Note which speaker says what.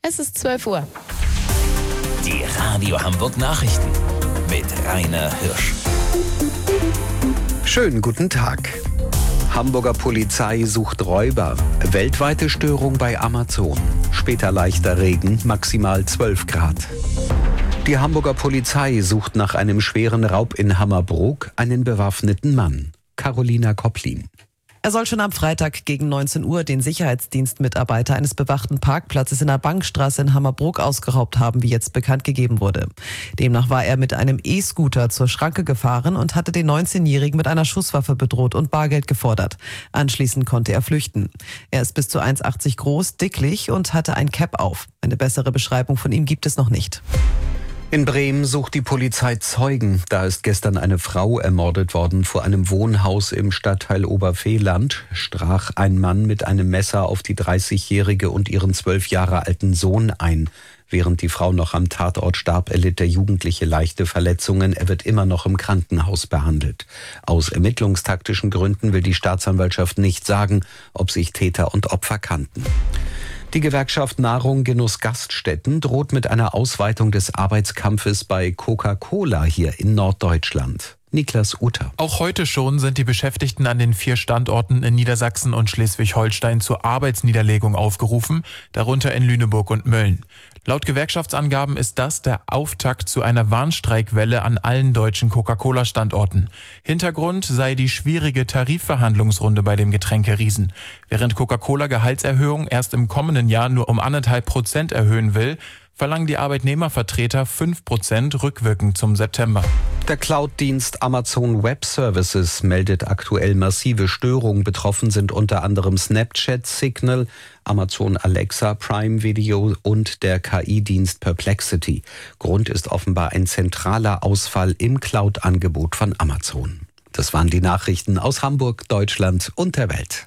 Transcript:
Speaker 1: Es ist 12 Uhr.
Speaker 2: Die Radio Hamburg Nachrichten mit Rainer Hirsch.
Speaker 3: Schönen guten Tag. Hamburger Polizei sucht Räuber. Weltweite Störung bei Amazon. Später leichter Regen, maximal 12 Grad. Die Hamburger Polizei sucht nach einem schweren Raub in Hammerbrook einen bewaffneten Mann. Carolina Kopplin.
Speaker 4: Er soll schon am Freitag gegen 19 Uhr den Sicherheitsdienstmitarbeiter eines bewachten Parkplatzes in der Bankstraße in Hammerbrook ausgeraubt haben, wie jetzt bekannt gegeben wurde. Demnach war er mit einem E-Scooter zur Schranke gefahren und hatte den 19-Jährigen mit einer Schusswaffe bedroht und Bargeld gefordert. Anschließend konnte er flüchten. Er ist bis zu 1,80 groß, dicklich und hatte ein Cap auf. Eine bessere Beschreibung von ihm gibt es noch nicht.
Speaker 3: In Bremen sucht die Polizei Zeugen. Da ist gestern eine Frau ermordet worden vor einem Wohnhaus im Stadtteil Oberfehland. Stach ein Mann mit einem Messer auf die 30-Jährige und ihren 12 Jahre alten Sohn ein. Während die Frau noch am Tatort starb, erlitt der Jugendliche leichte Verletzungen. Er wird immer noch im Krankenhaus behandelt. Aus ermittlungstaktischen Gründen will die Staatsanwaltschaft nicht sagen, ob sich Täter und Opfer kannten. Die Gewerkschaft Nahrung Genuss Gaststätten droht mit einer Ausweitung des Arbeitskampfes bei Coca-Cola hier in Norddeutschland. Niklas Utter.
Speaker 5: Auch heute schon sind die Beschäftigten an den 4 Standorten in Niedersachsen und Schleswig-Holstein zur Arbeitsniederlegung aufgerufen, darunter in Lüneburg und Mölln. Laut Gewerkschaftsangaben ist das der Auftakt zu einer Warnstreikwelle an allen deutschen Coca-Cola-Standorten. Hintergrund sei die schwierige Tarifverhandlungsrunde bei dem Getränkeriesen. Während Coca-Cola Gehaltserhöhung erst im kommenden Jahr nur um 1,5% erhöhen will, verlangen die Arbeitnehmervertreter 5% rückwirkend zum September.
Speaker 3: Der Cloud-Dienst Amazon Web Services meldet aktuell massive Störungen. Betroffen sind unter anderem Snapchat, Signal, Amazon Alexa, Prime Video und der KI-Dienst Perplexity. Grund ist offenbar ein zentraler Ausfall im Cloud-Angebot von Amazon. Das waren die Nachrichten aus Hamburg, Deutschland und der Welt.